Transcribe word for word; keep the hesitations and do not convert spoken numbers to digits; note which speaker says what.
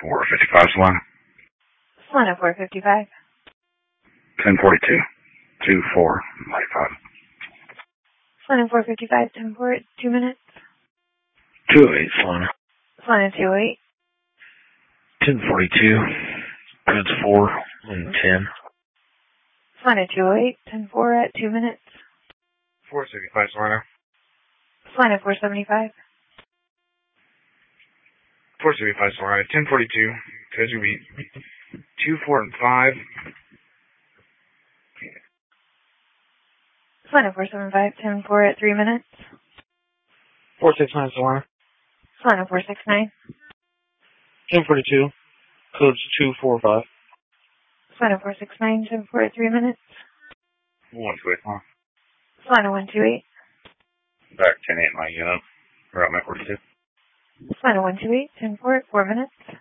Speaker 1: four fifty-five, Solana.
Speaker 2: Solana four fifty-five.
Speaker 1: ten forty-two. two four ninety-five.
Speaker 2: Solana four fifty-five, ten four, two minutes.
Speaker 1: two oh eight, Solana.
Speaker 2: Solana two oh eight.
Speaker 1: ten forty-two. Goods four and ten.
Speaker 2: Solana two oh eight, ten four at two minutes.
Speaker 1: four sixty-five, Solana.
Speaker 2: Solana four seventy-five.
Speaker 1: four seventy-five, Solana. ten forty-two. Goods will be two four and five.
Speaker 2: Solana four seventy-five, ten four at three minutes.
Speaker 1: four sixty-nine, Solana.
Speaker 2: Solana four sixty-nine.
Speaker 1: ten forty-two. Codes two four five.
Speaker 2: Solana four sixty-nine, ten four at three minutes.
Speaker 1: one two eight, huh?
Speaker 2: Solana one two eight.
Speaker 1: Back ten eight, my unit. We're at my forty-two.
Speaker 2: Solana one two eight, ten four at four minutes.